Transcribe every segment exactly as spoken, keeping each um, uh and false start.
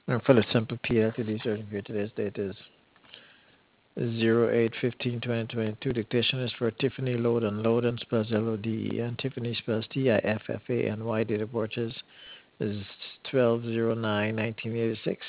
And for the simple P L T D certificate, today's date is zero eight fifteen twenty twenty-two. Dictation is for Tiffany Loden. Loden spells L O D E N. Tiffany spells T I F F A N Y. Date of birth is is twelve oh nine nineteen eighty-six.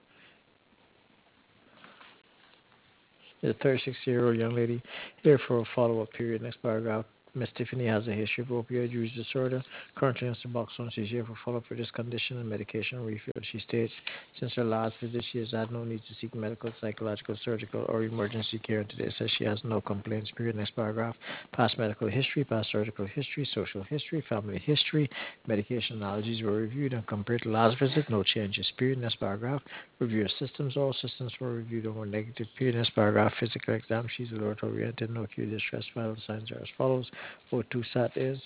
The thirty-six-year-old young lady here for a follow-up period. Next paragraph. Miss Tiffany has a history of opioid use disorder. Currently on Suboxone. She's here for follow-up for this condition and medication refill. She states since her last visit, she has had no need to seek medical, psychological, surgical, or emergency care. And today says she has no complaints. Period. Next paragraph. Past medical history, past surgical history, social history, family history, medication allergies were reviewed and compared to last visit. No changes. Period. Next paragraph. Review of systems. All systems were reviewed and were negative. Period. Next paragraph. Physical exam. She's alert oriented. No acute distress. Vital signs are as follows. O two sat is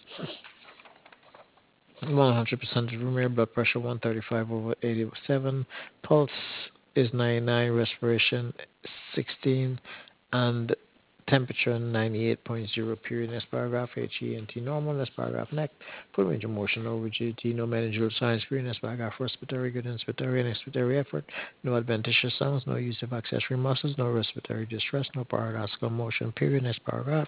one hundred percent of room air. Blood pressure one thirty-five over eighty-seven. Pulse is ninety-nine. Respiration sixteen. And temperature ninety-eight point zero. Period. Next paragraph. H E N T normal. Next paragraph. Neck. Full range of motion. No rigidity. No managerial signs. Period. Next paragraph. Respiratory good. Inspiratory and expiratory effort. No adventitious sounds. No use of accessory muscles. No respiratory distress. No paradoxical motion. Period. Next paragraph.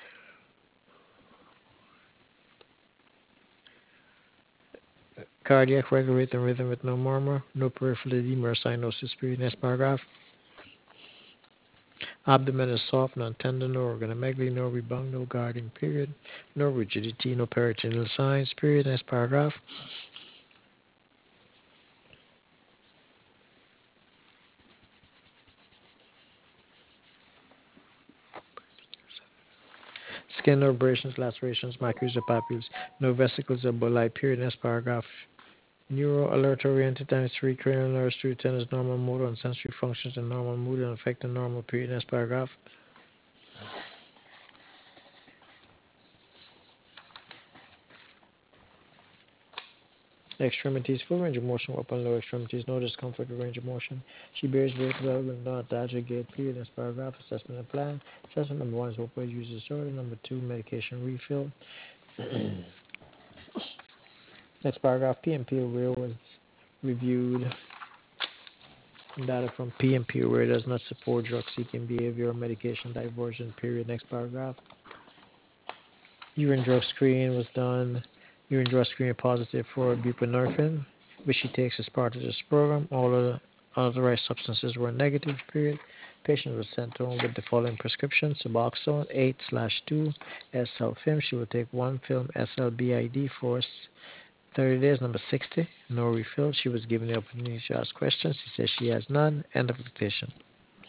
Cardiac regulate and rhythm with no murmur. No peripheral edema or cyanosis. Period. Next paragraph. Abdomen is soft, non-tender, no organomegaly, no rebound, no guarding. Period. No rigidity, no peritoneal signs. Period. Next paragraph. Skin no abrasions, lacerations, maculae or papules. No vesicles or bulli. Period. Next paragraph. Neuro alert oriented times three cranial nerves through tennis normal motor and sensory functions and normal mood and affecting normal. Period. Next paragraph. Extremities, full range of motion, upper and lower extremities, no discomfort with range of motion. She bears weight well with not aggregate. Period. Next paragraph. Assessment and plan. Assessment number one is opioid use disorder. Number two, medication refill. Next paragraph. P M P aware was reviewed. Data from P M P aware does not support drug seeking behavior or medication diversion. Period. Next paragraph. Urine drug screen was done. Urine drug screen positive for buprenorphine, which she takes as part of this program. All of the authorized substances were negative. Period. Patient was sent home with the following prescriptions: Suboxone eight slash two S L film. She will take one film S L B I D for thirty days. Number sixty. No refill. She was given the opportunity to ask questions. She says she has none. End of dictation.